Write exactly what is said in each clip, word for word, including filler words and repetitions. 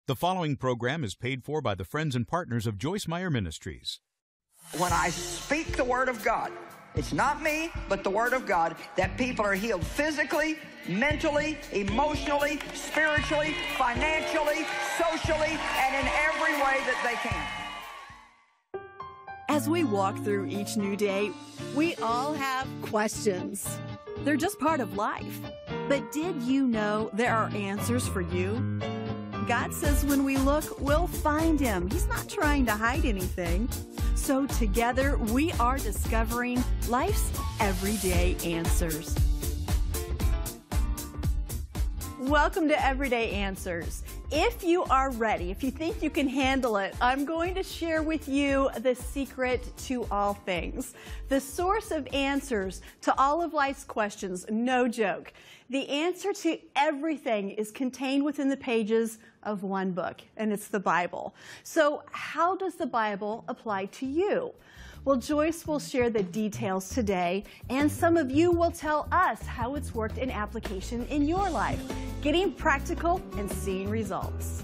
The following program is paid for by the friends and partners of Joyce Meyer Ministries. When I speak the Word of God, it's not me, but the Word of God, that people are healed physically, mentally, emotionally, spiritually, financially, socially, and in every way that they can. As we walk through each new day, we all have questions. They're just part of life. But did you know there are answers for you? God says when we look, we'll find Him. He's not trying to hide anything. So together, we are discovering life's everyday answers. Welcome to Everyday Answers. If you are ready, if you think you can handle it, I'm going to share with you the secret to all things. The source of answers to all of life's questions, no joke. The answer to everything is contained within the pages of one book, and it's the Bible. So how does the Bible apply to you? Well, Joyce will share the details today, and some of you will tell us how it's worked in application in your life, getting practical and seeing results.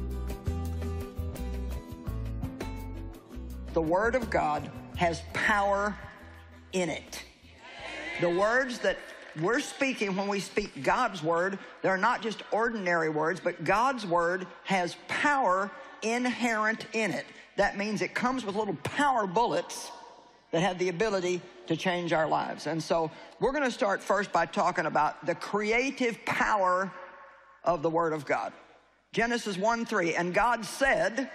The Word of God has power in it. The words that we're speaking when we speak God's Word, they're not just ordinary words, but God's Word has power inherent in it. That means it comes with little power bullets that have the ability to change our lives. And so we're going to start first by talking about the creative power of the Word of God. Genesis one three, and God said,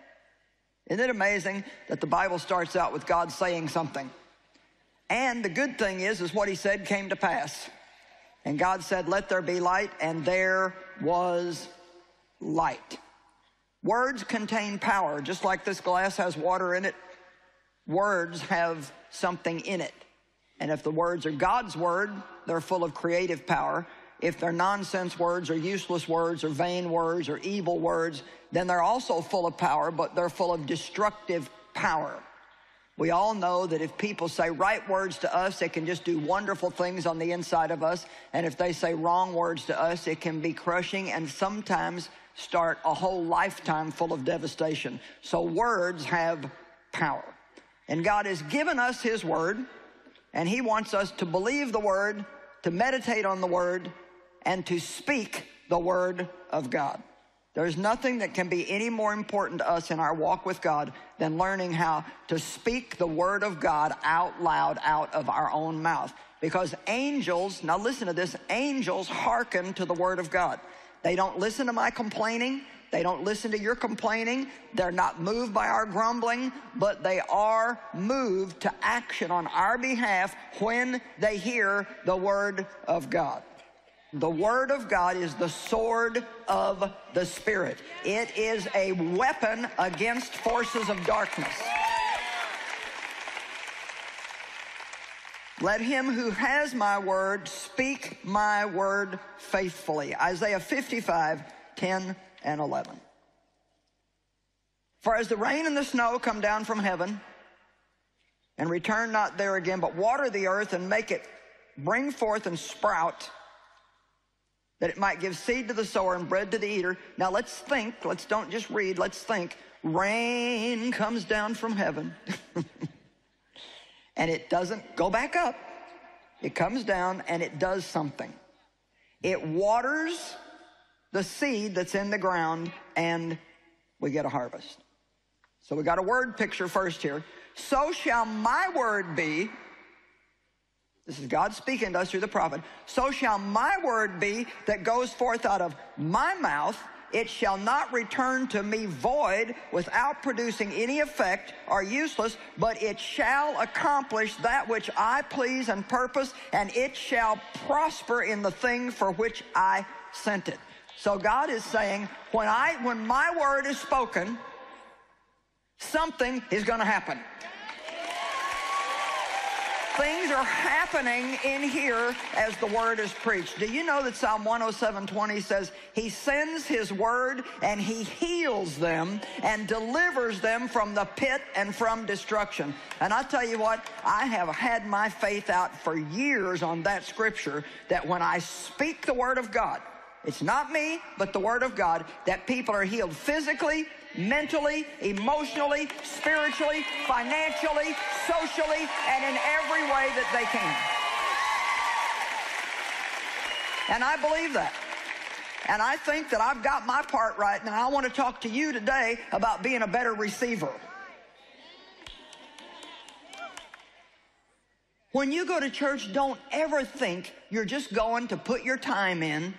isn't it amazing that the Bible starts out with God saying something? And the good thing is, is what He said came to pass. And God said, let there be light, and there was light. Words contain power. Just like this glass has water in it, words have something in it. And if the words are God's Word, they're full of creative power. If they're nonsense words or useless words or vain words or evil words, then they're also full of power, but they're full of destructive power. We all know that if people say right words to us, it can just do wonderful things on the inside of us. And if they say wrong words to us, it can be crushing and sometimes start a whole lifetime full of devastation. So words have power. And God has given us His Word, and He wants us to believe the Word, to meditate on the Word, and to speak the Word of God. There's nothing that can be any more important to us in our walk with God than learning how to speak the Word of God out loud out of our own mouth. Because angels, now listen to this, angels hearken to the Word of God. They don't listen to my complaining. They don't listen to your complaining. They're not moved by our grumbling, but they are moved to action on our behalf when they hear the Word of God. The Word of God is the sword of the Spirit. It is a weapon against forces of darkness. Let him who has my word speak my word faithfully. Isaiah fifty-five, ten and eleven. For as the rain and the snow come down from heaven and return not there again, but water the earth and make it bring forth and sprout, that it might give seed to the sower and bread to the eater. Now let's think, let's don't just read, let's think. Rain comes down from heaven. And it doesn't go back up. It comes down and it does something. It waters the seed that's in the ground and we get a harvest. So we got a word picture first here. So shall my word be, this is God speaking to us through the prophet, so shall my word be that goes forth out of my mouth. It shall not return to me void, without producing any effect or useless, but it shall accomplish that which I please and purpose, and it shall prosper in the thing for which I sent it. So God is saying, when I, when my word is spoken, something is going to happen. Things are happening in here as the word is preached. Do you know that Psalm one oh seven twenty says, He sends His word and He heals them and delivers them from the pit and from destruction. And I tell you what, I have had my faith out for years on that scripture, that when I speak the word of God, it's not me, but the Word of God, that people are healed physically, mentally, emotionally, spiritually, financially, socially, and in every way that they can. And I believe that. And I think that I've got my part right. Now I want to talk to you today about being a better receiver. When you go to church, don't ever think you're just going to put your time in.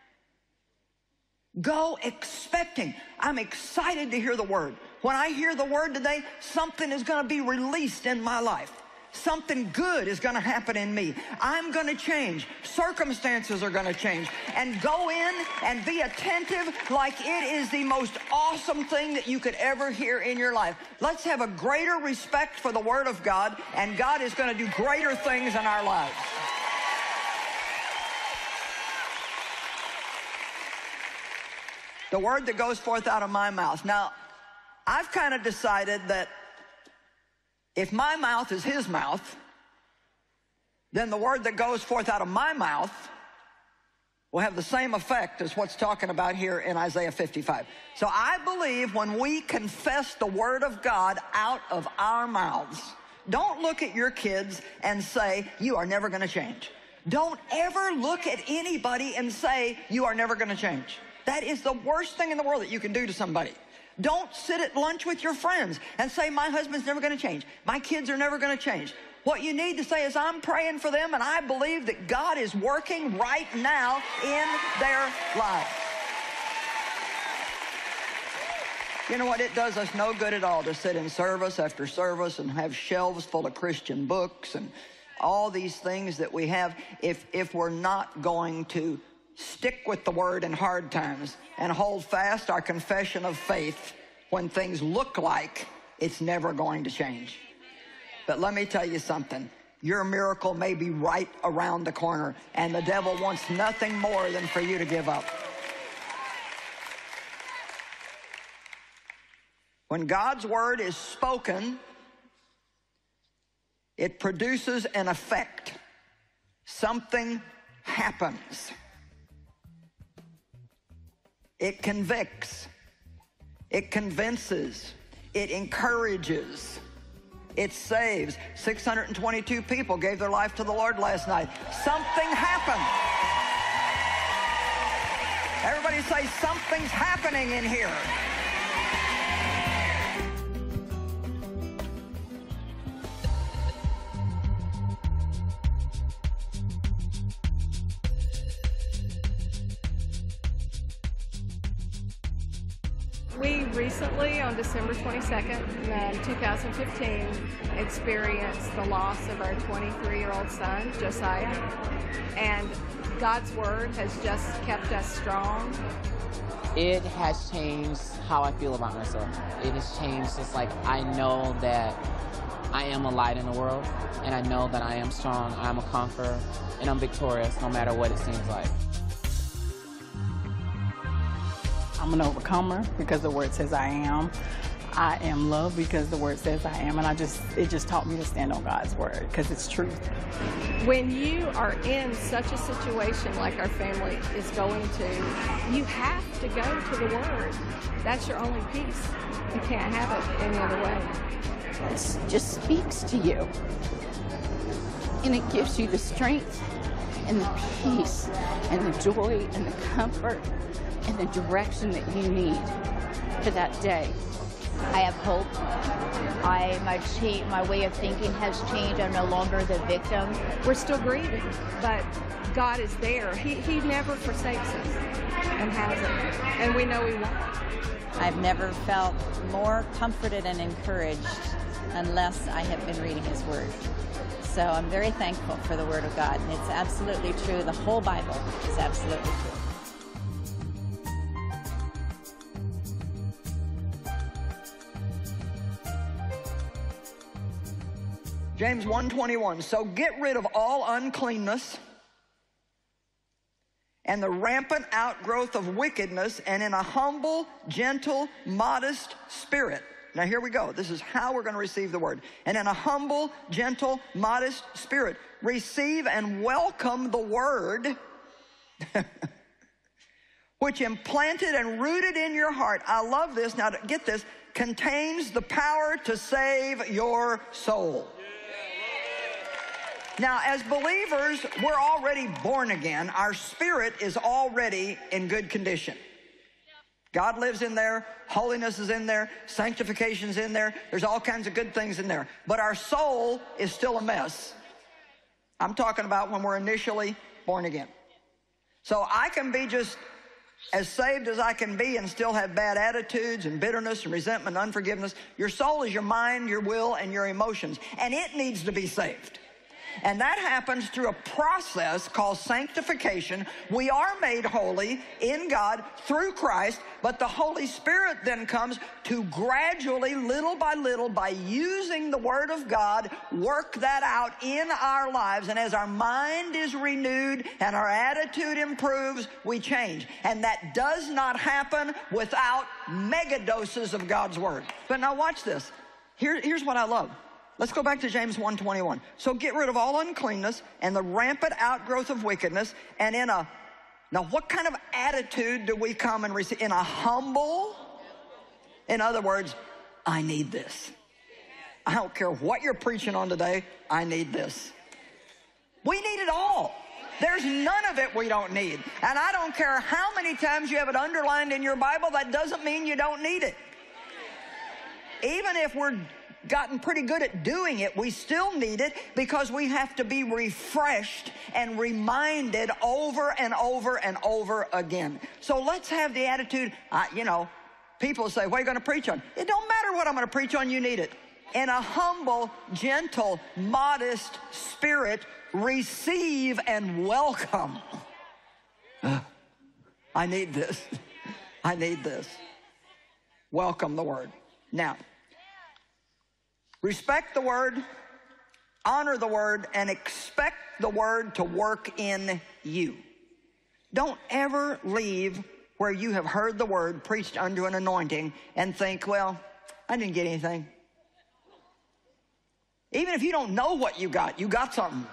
Go expecting. I'm excited to hear the Word. When I hear the Word today, something is going to be released in my life. Something good is going to happen in me. I'm going to change. Circumstances are going to change. And go in and be attentive like it is the most awesome thing that you could ever hear in your life. Let's have a greater respect for the Word of God, and God is going to do greater things in our lives. The word that goes forth out of my mouth. Now, I've kind of decided that if my mouth is His mouth, then the word that goes forth out of my mouth will have the same effect as what's talking about here in Isaiah fifty-five. So I believe when we confess the Word of God out of our mouths, don't look at your kids and say, you are never going to change. Don't ever look at anybody and say, you are never going to change. That is the worst thing in the world that you can do to somebody. Don't sit at lunch with your friends and say, my husband's never going to change. My kids are never going to change. What you need to say is, I'm praying for them, and I believe that God is working right now in their lives. You know what? It does us no good at all to sit in service after service and have shelves full of Christian books and all these things that we have if, if we're not going to stick with the Word in hard times and hold fast our confession of faith when things look like it's never going to change. But let me tell you something. Your miracle may be right around the corner, and the devil wants nothing more than for you to give up. When God's Word is spoken, it produces an effect. Something happens. It convicts, it convinces, it encourages, it saves. six hundred twenty-two people gave their life to the Lord last night. Something happened. Everybody say, something's happening in here. We recently, on December twenty-second, two thousand fifteen, experienced the loss of our twenty-three-year-old son, Josiah, and God's Word has just kept us strong. It has changed how I feel about myself. It has changed just like I know that I am a light in the world, and I know that I am strong, I'm a conqueror, and I'm victorious no matter what it seems like. I'm an overcomer because the Word says I am. I am loved because the Word says I am. And I just, it just taught me to stand on God's Word because it's truth. When you are in such a situation like our family is going to, you have to go to the Word. That's your only peace. You can't have it any other way. It just speaks to you. And it gives you the strength and the peace and the joy and the comfort and the direction that you need for that day. I have hope. I my cha- my way of thinking has changed. I'm no longer the victim. We're still grieving, but God is there. He He never forsakes us and hasn't, and we know He won't. I've never felt more comforted and encouraged unless I have been reading His Word. So I'm very thankful for the Word of God, and it's absolutely true. The whole Bible is absolutely true. James one twenty-one, so get rid of all uncleanness and the rampant outgrowth of wickedness, and in a humble, gentle, modest spirit. Now here we go. This is how we're going to receive the Word. And in a humble, gentle, modest spirit, receive and welcome the Word which implanted and rooted in your heart. I love this. Now, get this. Contains the power to save your soul. Now, as believers, we're already born again. Our spirit is already in good condition. God lives in there. Holiness is in there. Sanctification's in there. There's all kinds of good things in there. But our soul is still a mess. I'm talking about when we're initially born again. So I can be just as saved as I can be and still have bad attitudes and bitterness and resentment and unforgiveness. Your soul is your mind, your will, and your emotions. And it needs to be saved. And that happens through a process called sanctification. We are made holy in God through Christ, but the Holy Spirit then comes to gradually, little by little, by using the Word of God, work that out in our lives. And as our mind is renewed and our attitude improves, we change. And that does not happen without mega doses of God's Word. But now watch this. Here, here's what I love. Let's go back to James one twenty-one. So get rid of all uncleanness and the rampant outgrowth of wickedness, and in a, now what kind of attitude do we come and receive? In a humble, in other words, I need this. I don't care what you're preaching on today, I need this. We need it all. There's none of it we don't need. And I don't care how many times you have it underlined in your Bible, that doesn't mean you don't need it. Even if we're gotten pretty good at doing it, we still need it because we have to be refreshed and reminded over and over and over again. So let's have the attitude, uh, you know, people say, what are you going to preach on? It don't matter what I'm going to preach on, you need it. In a humble, gentle, modest spirit, receive and welcome. I need this. I need this. Welcome the Word. Now, respect the Word, honor the Word, and expect the Word to work in you. Don't ever leave where you have heard the Word preached under an anointing and think, well, I didn't get anything. Even if you don't know what you got, you got something.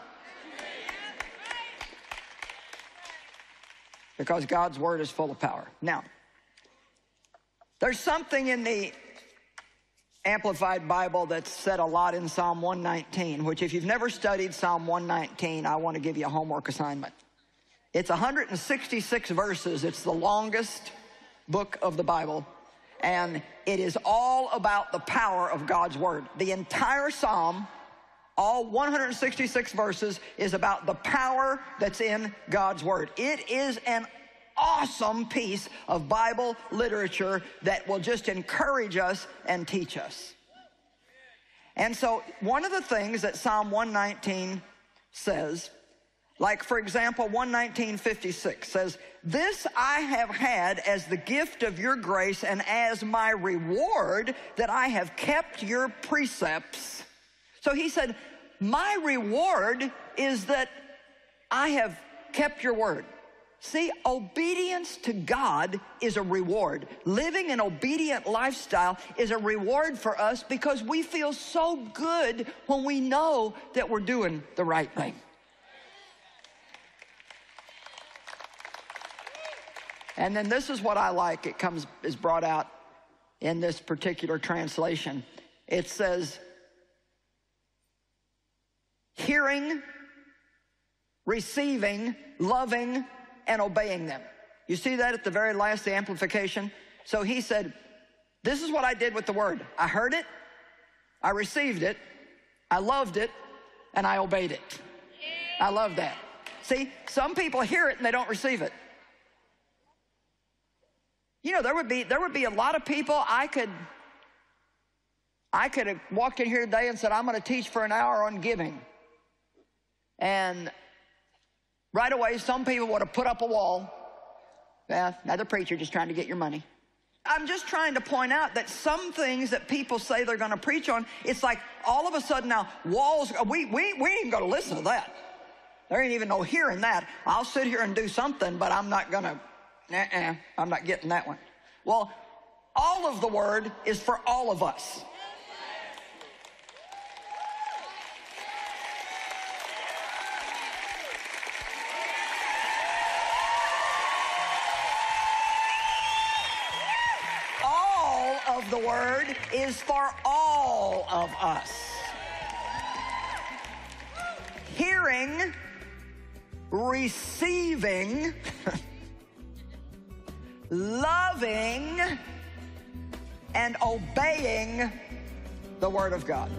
Because God's Word is full of power. Now, there's something in the Amplified Bible that's said a lot in Psalm one nineteen, which if you've never studied Psalm one nineteen, I want to give you a homework assignment. It's one hundred sixty-six verses. It's the longest book of the Bible, and it is all about the power of God's Word. The entire Psalm, all one hundred sixty-six verses, is about the power that's in God's Word. It is an awesome piece of Bible literature that will just encourage us and teach us. And so one of the things that Psalm one nineteen says, like for example, one nineteen fifty-six says, this I have had as the gift of your grace and as my reward that I have kept your precepts. So he said, my reward is that I have kept your word. See, obedience to God is a reward. Living an obedient lifestyle is a reward for us because we feel so good when we know that we're doing the right thing. And then this is what I like. It comes, is brought out in this particular translation. It says, hearing, receiving, loving, and obeying them. You see that at the very last, the amplification? So he said, this is what I did with the word. I heard it, I received it, I loved it, and I obeyed it. I love that. See, some people hear it and they don't receive it. You know, there would be there would be a lot of people I could I could have walked in here today and said, I'm going to teach for an hour on giving. And right away, some people would have put up a wall. Well, another preacher just trying to get your money. I'm just trying to point out that some things that people say they're going to preach on, it's like all of a sudden now, walls, we, we, we ain't even going to listen to that. There ain't even no hearing that. I'll sit here and do something, but I'm not going to, uh-uh, I'm not getting that one. Well, all of the word is for all of us. the Word is for all of us. Hearing, receiving, loving, and obeying the Word of God.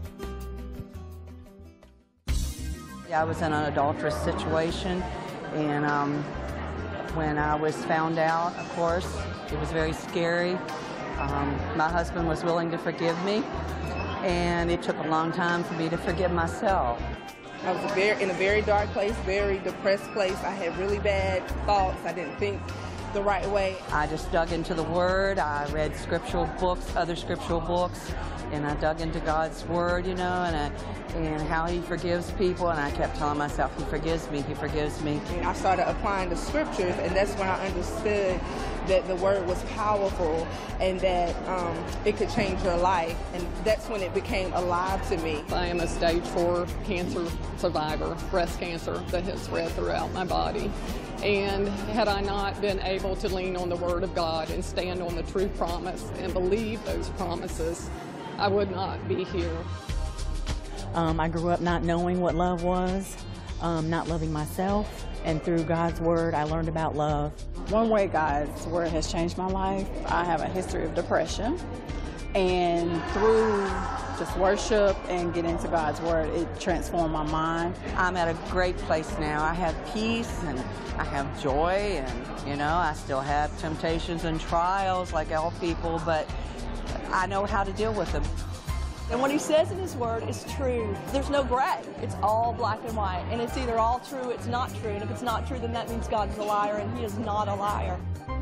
I was in an adulterous situation, and um, when I was found out, of course, it was very scary. Um, my husband was willing to forgive me, and it took a long time for me to forgive myself. I was very, in a very dark place, very depressed place. I had really bad thoughts. I didn't think the right way. I just dug into the Word. I read scriptural books, other scriptural books, and I dug into God's Word, you know, and I, and how He forgives people, and I kept telling myself, He forgives me, He forgives me. And I started applying the scriptures, and that's when I understood that the Word was powerful and that um, it could change your life, and that's when it became alive to me. I am a stage four cancer survivor, breast cancer that has spread throughout my body. And had I not been able to lean on the Word of God and stand on the true promise and believe those promises, I would not be here. Um, I grew up not knowing what love was, um, not loving myself, and through God's Word, I learned about love. One way God's Word has changed my life, I have a history of depression, and through just worship and get into God's Word, it transformed my mind. I'm at a great place now. I have peace and I have joy, and you know, I still have temptations and trials like all people, but I know how to deal with them. And what He says in His Word is true. There's no gray. It's all black and white. And it's either all true, it's not true. And if it's not true, then that means God is a liar, and He is not a liar.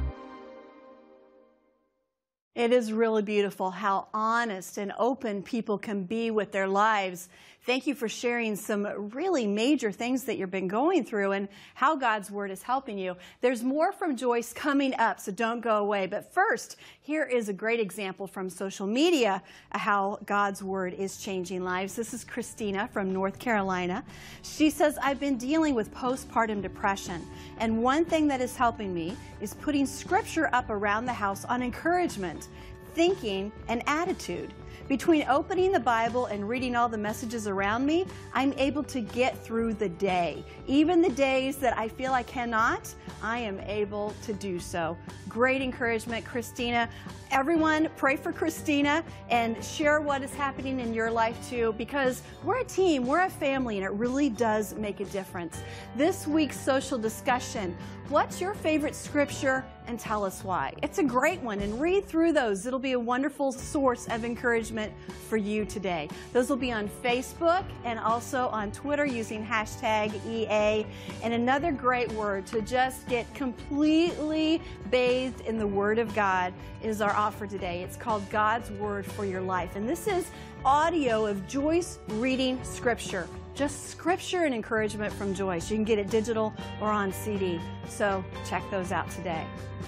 It is really beautiful how honest and open people can be with their lives. Thank you for sharing some really major things that you've been going through and how God's Word is helping you. There's more from Joyce coming up, so don't go away. But first, here is a great example from social media of how God's Word is changing lives. This is Christina from North Carolina. She says, I've been dealing with postpartum depression, and one thing that is helping me is putting scripture up around the house on encouragement, thinking, and attitude. Between opening the Bible and reading all the messages around me, I'm able to get through the day. Even the days that I feel I cannot, I am able to do so. Great encouragement, Christina. Everyone, pray for Christina and share what is happening in your life too, because we're a team, we're a family, and it really does make a difference. This week's social discussion, what's your favorite scripture, and tell us why. It's a great one, and read through those. It'll be a wonderful source of encouragement for you today. Those will be on Facebook and also on Twitter using hashtag E A. And another great word to just get completely bathed in the Word of God is our offer today. It's called God's Word for Your Life. And this is audio of Joyce reading Scripture. Just Scripture and encouragement from Joyce. You can get it digital or on C D. So check those out today.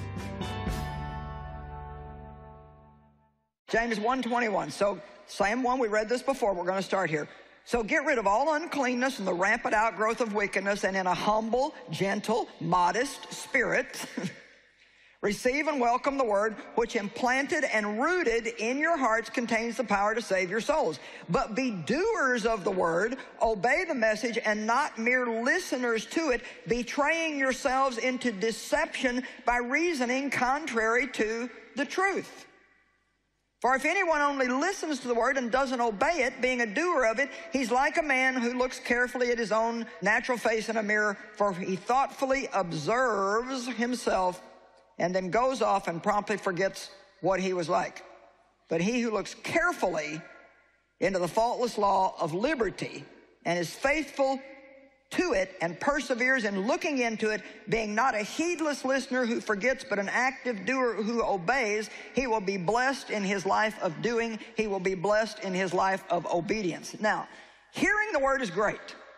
James one twenty-one. So same one, we read this before. We're going to start here. So get rid of all uncleanness and the rampant outgrowth of wickedness, and in a humble, gentle, modest spirit, receive and welcome the word, which implanted and rooted in your hearts contains the power to save your souls. But be doers of the word, obey the message, and not mere listeners to it, betraying yourselves into deception by reasoning contrary to the truth. For if anyone only listens to the word and doesn't obey it, being a doer of it, he's like a man who looks carefully at his own natural face in a mirror, for he thoughtfully observes himself and then goes off and promptly forgets what he was like. But he who looks carefully into the faultless law of liberty and is faithful to it and perseveres in looking into it, being not a heedless listener who forgets, but an active doer who obeys, he will be blessed in his life of doing. He will be blessed in his life of obedience. Now, hearing the word is great,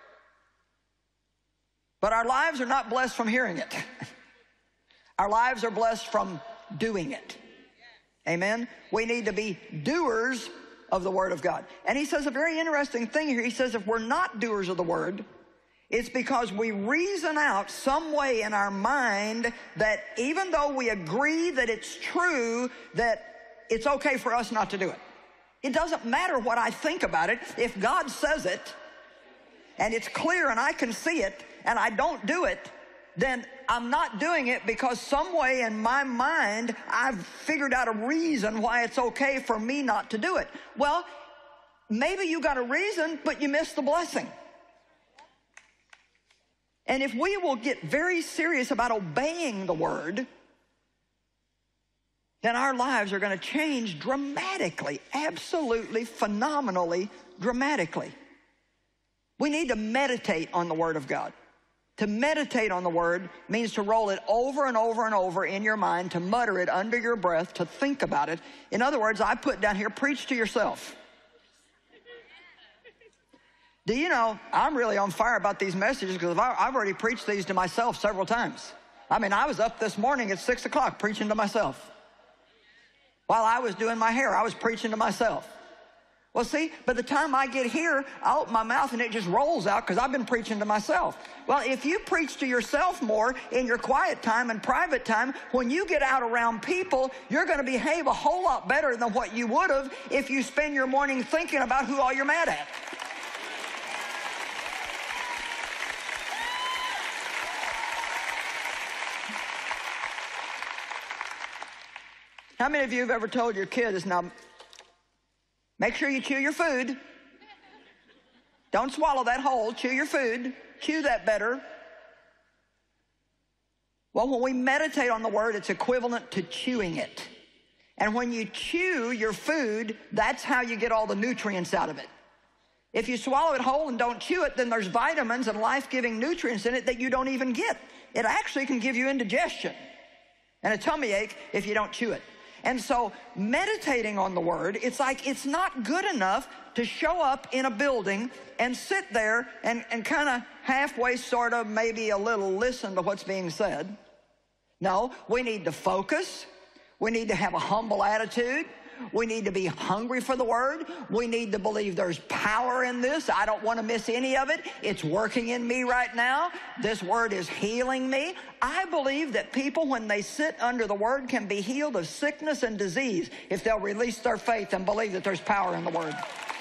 but our lives are not blessed from hearing it. Our lives are blessed from doing it. Amen? We need to be doers of the word of God. And he says a very interesting thing here. He says if we're not doers of the word, it's because we reason out some way in our mind that even though we agree that it's true, that it's okay for us not to do it. It doesn't matter what I think about it. If God says it, and it's clear and I can see it, and I don't do it, then I'm not doing it because some way in my mind I've figured out a reason why it's okay for me not to do it. Well, maybe you got a reason, but you missed the blessing. And if we will get very serious about obeying the word, then our lives are going to change dramatically, absolutely, phenomenally, dramatically. We need to meditate on the word of God. To meditate on the word means to roll it over and over and over in your mind, to mutter it under your breath, to think about it. In other words, I put down here, preach to yourself. Do you know, I'm really on fire about these messages because I've already preached these to myself several times. I mean, I was up this morning at six o'clock preaching to myself. While I was doing my hair, I was preaching to myself. Well, see, by the time I get here, I open my mouth and it just rolls out because I've been preaching to myself. Well, if you preach to yourself more in your quiet time and private time, when you get out around people, you're going to behave a whole lot better than what you would have if you spend your morning thinking about who all you're mad at. How many of you have ever told your kids, now, make sure you chew your food. Don't swallow that whole. Chew your food. Chew that better. Well, when we meditate on the word, it's equivalent to chewing it. And when you chew your food, that's how you get all the nutrients out of it. If you swallow it whole and don't chew it, then there's vitamins and life-giving nutrients in it that you don't even get. It actually can give you indigestion and a tummy ache if you don't chew it. And so meditating on the word, it's like it's not good enough to show up in a building and sit there and, and kind of halfway sort of maybe a little listen to what's being said. No, we need to focus. We need to have a humble attitude. We need to be hungry for the word. We need to believe there's power in this. I don't want to miss any of it. It's working in me right now. This word is healing me. I believe that people, when they sit under the word, can be healed of sickness and disease if they'll release their faith and believe that there's power in the word.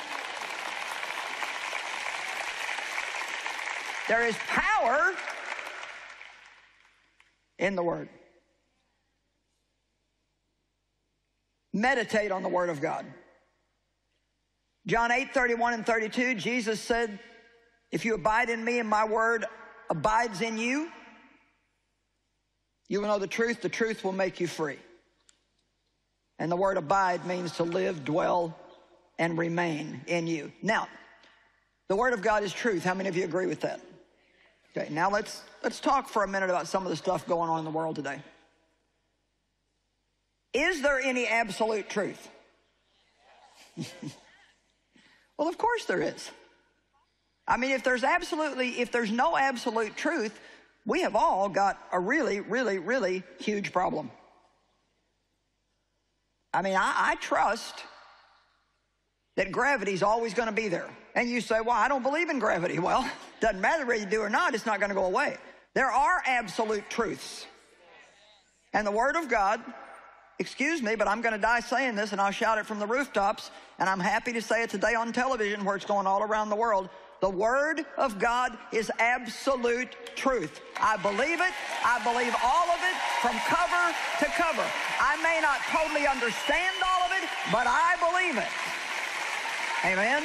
There is power in the word. Meditate on the word of God. John eight, thirty-one and thirty-two, Jesus said, if you abide in me and my word abides in you, you will know the truth. The truth will make you free. And the word abide means to live, dwell, and remain in you. Now, the word of God is truth. How many of you agree with that? Okay, now let's, let's talk for a minute about some of the stuff going on in the world today. Is there any absolute truth? Well, of course there is. I mean, if there's absolutely, if there's no absolute truth, we have all got a really, really, really huge problem. I mean, I, I trust that gravity's always going to be there. And you say, well, I don't believe in gravity. Well, doesn't matter whether you do or not, it's not going to go away. There are absolute truths. And the Word of God, excuse me, but I'm going to die saying this, and I'll shout it from the rooftops, and I'm happy to say it today on television where it's going all around the world. The Word of God is absolute truth. I believe it. I believe all of it from cover to cover. I may not totally understand all of it, but I believe it. Amen?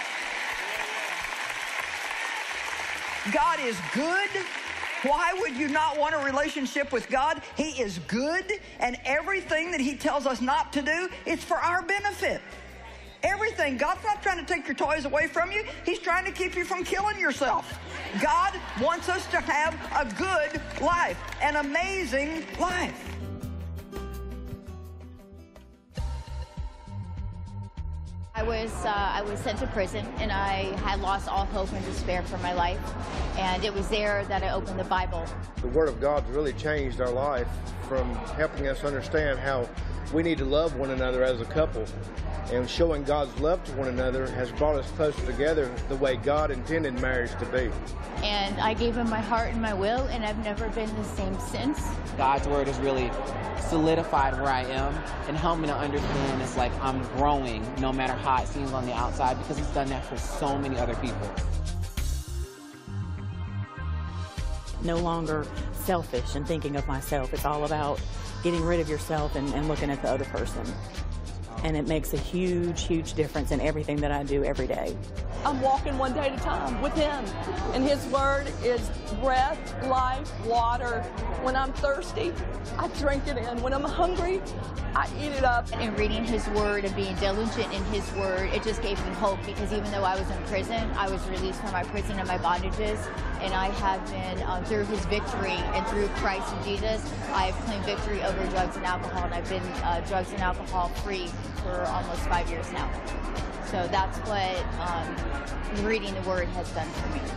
God is good. Why would you not want a relationship with God? He is good, and everything that He tells us not to do, it's for our benefit. Everything. God's not trying to take your toys away from you. He's trying to keep you from killing yourself. God wants us to have a good life, an amazing life. I was, uh, I was sent to prison, and I had lost all hope and despair for my life. And it was there that I opened the Bible. The Word of God really changed our life from helping us understand how we need to love one another as a couple. And showing God's love to one another has brought us closer together the way God intended marriage to be. And I gave him my heart and my will, and I've never been the same since. God's word has really solidified where I am and helped me to understand it's like I'm growing no matter how it seems on the outside, because he's done that for so many other people. No longer selfish and thinking of myself. It's all about getting rid of yourself and, and looking at the other person. And it makes a huge, huge difference in everything that I do every day. I'm walking one day at a time with him, and his word is breath, life, water. When I'm thirsty, I drink it in. When I'm hungry, I eat it up. And reading his word and being diligent in his word, it just gave me hope, because even though I was in prison, I was released from my prison and my bondages, and I have been, um, through his victory and through Christ and Jesus, I have claimed victory over drugs and alcohol, and I've been uh, drugs and alcohol free for almost five years now. So that's what um, reading the word has done for me.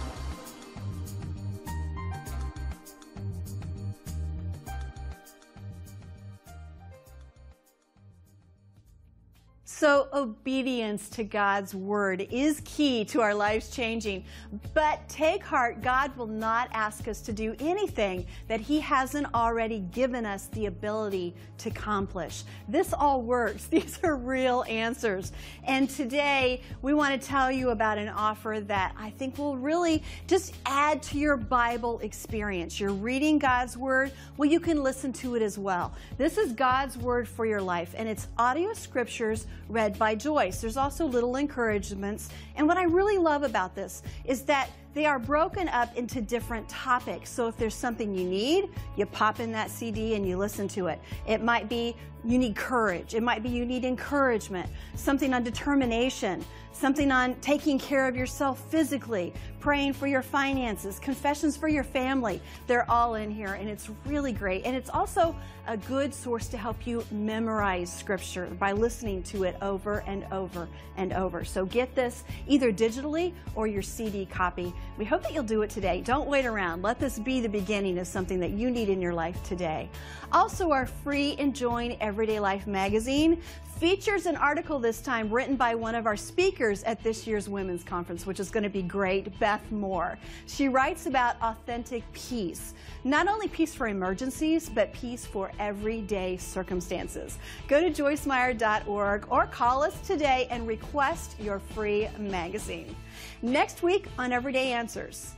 So obedience to God's word is key to our lives changing. But take heart, God will not ask us to do anything that he hasn't already given us the ability to accomplish. This all works. These are real answers. And today we want to tell you about an offer that I think will really just add to your Bible experience. You're reading God's word, well, you can listen to it as well. This is God's word for your life, and it's audio scriptures read by Joyce. There's also little encouragements. And what I really love about this is that they are broken up into different topics. So if there's something you need, you pop in that C D and you listen to it. It might be you need courage. It might be you need encouragement, something on determination, something on taking care of yourself physically, praying for your finances, confessions for your family. They're all in here, and it's really great. And it's also a good source to help you memorize Scripture by listening to it over and over and over. So get this either digitally or your C D copy. We hope that you'll do it today. Don't wait around. Let this be the beginning of something that you need in your life today. Also, our free Enjoying Everyday Life magazine features an article this time written by one of our speakers at this year's Women's Conference, which is going to be great, Beth Moore. She writes about authentic peace. Not only peace for emergencies, but peace for everyday circumstances. Go to joyce meyer dot org or call us today and request your free magazine. Next week on Everyday Answers.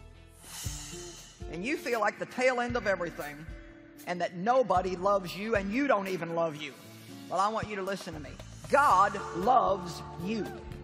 And you feel like the tail end of everything, and that nobody loves you, and you don't even love you. Well, I want you to listen to me. God loves you.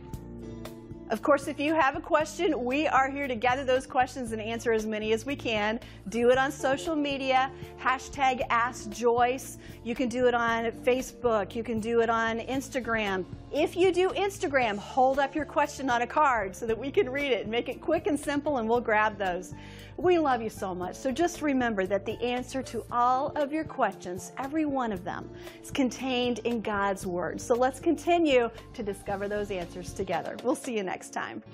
Of course, if you have a question, we are here to gather those questions and answer as many as we can. Do it on social media, hashtag Ask Joyce. You can do it on Facebook. You can do it on Instagram. If you do Instagram, hold up your question on a card so that we can read it. Make it quick and simple, and we'll grab those. We love you so much. So just remember that the answer to all of your questions, every one of them, is contained in God's Word. So let's continue to discover those answers together. We'll see you next time.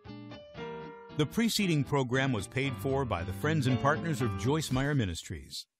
The preceding program was paid for by the friends and partners of Joyce Meyer Ministries.